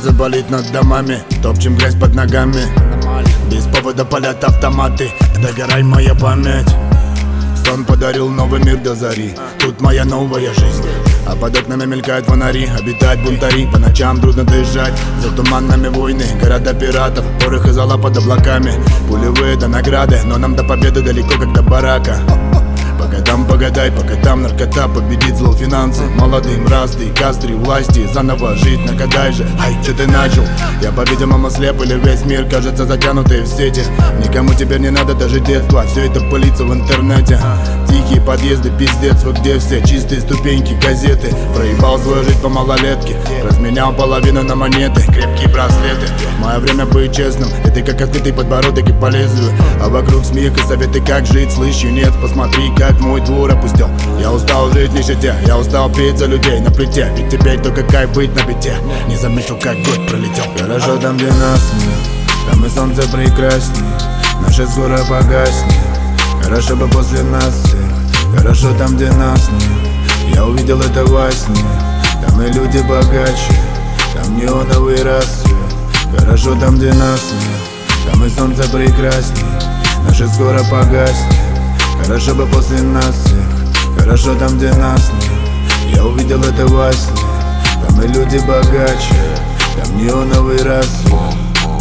Солнце палит над домами, топчем грязь под ногами. Без повода палят автоматы, догорай моя память. Сон подарил новый мир до зари, тут моя новая жизнь. А под окнами мелькают фонари, обитают бунтари. По ночам трудно дышать, за туманными войны, города пиратов, порох и зола под облаками. Пулевые до награды, но нам до победы далеко, как до барака. Погадай, пока там наркота победит зло финансы. Молодым расты, кастры, власти, заново жить нагадай же. Ай, что ты начал? Я, по-видимому, слеп, или весь мир кажется затянутый в сети. Никому теперь не надо даже детства, все это пылится в интернете. Тихие подъезды, пиздец, вот где все чистые ступеньки, газеты. Проебал свою жизнь по малолетке, разменял половину на монеты, крепкие браслеты. Мое время быть честным, это как открытый подбородок и по лезвию. А вокруг смех и советы, как жить, слышь, юнец, посмотри, как мой двор опустил. Я устал жить в нищете, я устал петь за людей на плите. Ведь теперь только кайф быть на бите. Не заметил, как год пролетел. Хорошо там, где нас нет, там и солнце прекрасней, наши скоро погаснет. Хорошо бы после нас всех, хорошо там, где нас нет. Я увидел это во сне, там и люди богаче, там неоновый рассвет. Хорошо там, где нас нет, там и солнце прекрасней, наши скоро погаснет. Хорошо бы после нас всех, хорошо там, где нас нет. Я увидел это во сне, там и люди богаче, там неоновый рассвет.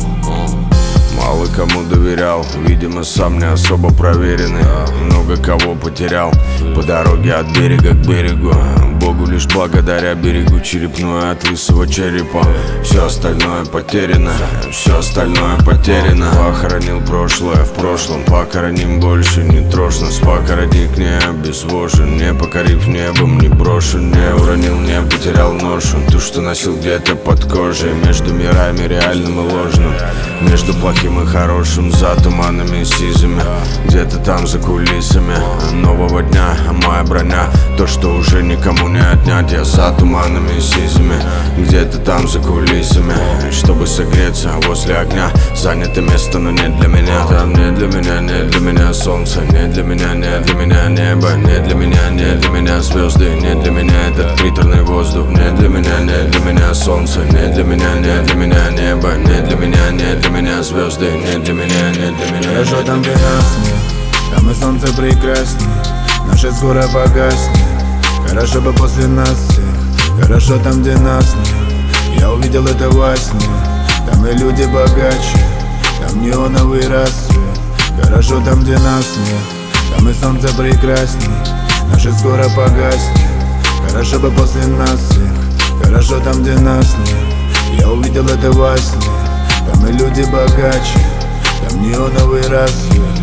Мало кому доверял, видимо, сам не особо проверенный. Много кого потерял по дороге от берега к берегу. Богу лишь благодаря берегу черепную от лысого черепа. Все остальное потеряно, все остальное потеряно. Похоронил прошлое в прошлом, похороним больше не трожь нас. Пока родник не обезвожен, не покорив небом, не брошен, не уронил, не потерял ношу. Ту, что носил где-то под кожей, между мирами реальным и ложным, между плохим и хорошим, за туманами и сизами. Где-то там за кулисами нового дня моя броня, то, что уже никому не отнять. Я за туманами и сизами, где-то там за кулисами, чтобы согреться возле огня. Занято место, но не для меня. Там не для меня, не для меня солнце, не для меня, не для меня небо, не для меня, не для меня звезды, не для меня этот приторный воздух, не для меня, не для меня солнце, не для меня, не для меня небо, не для меня, не для меня звезды, не для меня, не для меня. Хорошо там, где нас нет, там и солнце прекрасней, наши скоро погаснет. Хорошо бы после нас всех, хорошо там, где нас нет. Я увидел это во сне, там и люди богаче, там неоновый рассвет. Хорошо там, где нас нет, там и солнце прекрасней, наши скоро погаснет. Хорошо бы после нас всех, хорошо там, где нас нет. Я увидел это во сне, там и люди богаче, там неоновый рассвет.